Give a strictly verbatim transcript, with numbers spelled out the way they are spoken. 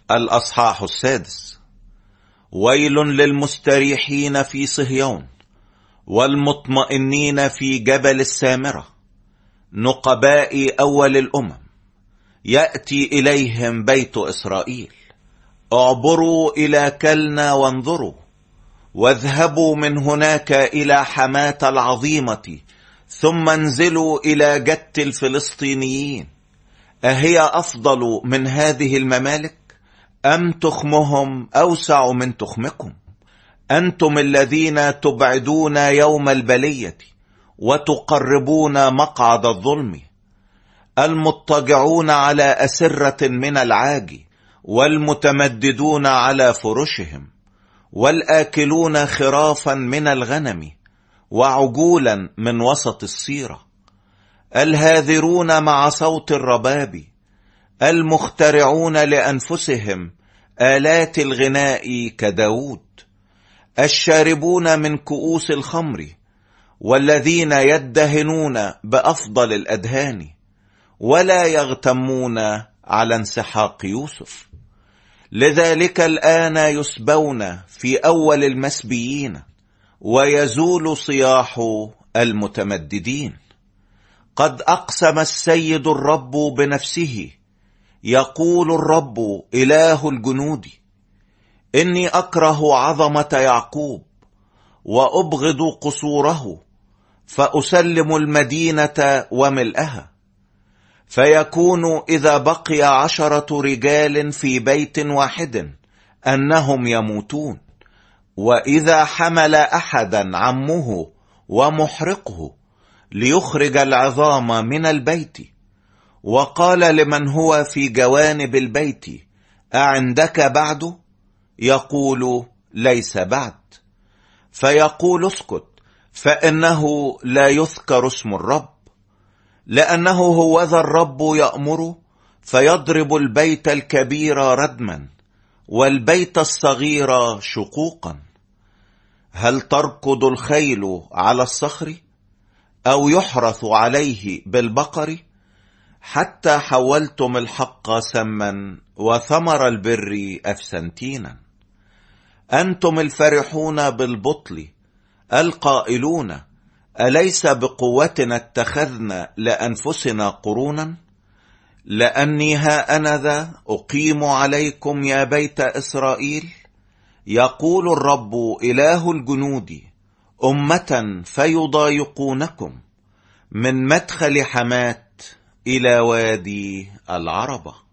الأصحاح السادس. ويل للمستريحين في صهيون والمطمئنين في جبل السامرة، نقباء أول الأمم، يأتي إليهم بيت إسرائيل. اعبروا إلى كلنا وانظروا، واذهبوا من هناك إلى حماة العظيمة، ثم انزلوا إلى جت الفلسطينيين. أهي أفضل من هذه الممالك؟ أم تخمهم أوسع من تخمكم؟ أنتم الذين تبعدون يوم البلية وتقربون مقعد الظلم، المضطجعون على أسرة من العاج، والمتمددون على فرشهم، والآكلون خرافا من الغنم وعجولا من وسط الصيرة، الهاذرون مع صوت الرباب، المخترعون لأنفسهم آلات الغناء كداود، الشاربون من كؤوس الخمر، والذين يدهنون بأفضل الأدهان، ولا يغتمون على انسحاق يوسف. لذلك الآن يسبون في أول المسبيين، ويزول صياح المتمددين. قد أقسم السيد الرب بنفسه، يقول الرب إله الجنود: إني أكره عظمة يعقوب وأبغض قصوره، فأسلم المدينة وملئها. فيكون إذا بقي عشرة رجال في بيت واحد أنهم يموتون، وإذا حمل أحدا عمه ومحرقه ليخرج العظام من البيت، وقال لمن هو في جوانب البيت: أعندك بعد؟ يقول: ليس بعد. فيقول: اسكت، فإنه لا يذكر اسم الرب، لأنه هو ذا الرب يأمر فيضرب البيت الكبير ردما والبيت الصغير شقوقا. هل تركض الخيل على الصخر، أو يحرث عليه بالبقر؟ حتى حولتم الحق سما وثمر البر أفسنتينا. أنتم الفرحون بالبطل القائلون: أليس بقوتنا اتخذنا لأنفسنا قرونا؟ لأني ها أنا ذا أقيم عليكم يا بيت إسرائيل، يقول الرب إله الجنود، أمة فيضايقونكم من مدخل حماة إلى وادي العربة.